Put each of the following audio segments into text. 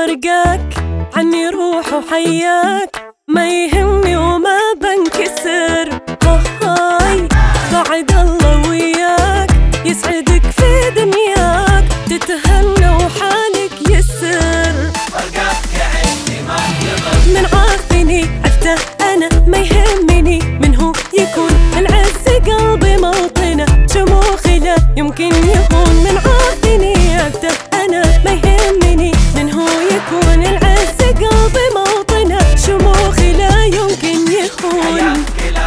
فرقاك عني روح وحياك، ما يهمني وما بنكسر. هاي بعد الله وياك، يسعدك في دنياك، تتهنى وحالك يسر. فرقاك عندي ما يضر، من عارفني عفته أنا ما يهمني، من هو يكون العز قلبي موطنه، شموخي لا يمكن يهون. من عارفني عفته أنا ما يهمني، من هو يكون العز قلبي موطنه، شموخي لا يمكن يهون.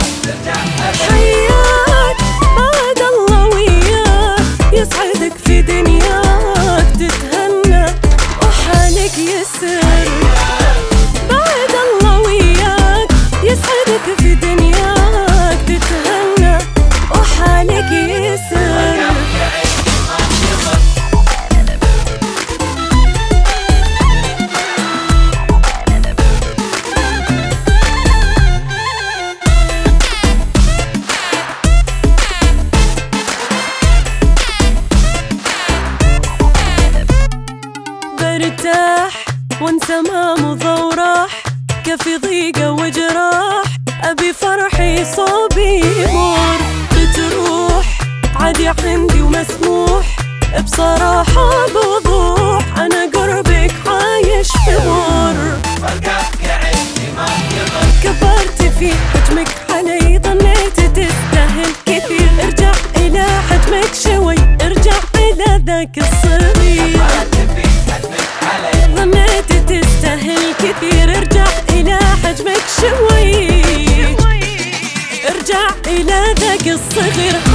حياك بعد الله وياك، يسعدك في دنياك، تتهنى وحالك يسر. بعد الله وياك، يسعدك في دنياك، تتهنى وحالك يسر. برتاح وانسى ما مضى وراح، كفي ضيقة وجراح، أبي فرحي صوبي يمر. بتروح عادي عندي ومسموح، بصراحة بوضوح أنا قربك عايش في مر. فرقاك عندي ما يضر، كبرت في حجمك علي، ظنيت تستاهل كثير، ارجع إلى حجمك شوي، ارجع إلى ذاك الصغير. ظنيت تستاهل كثير، ارجع إلى حجمك شوي، ارجع إلى ذاك الصغير.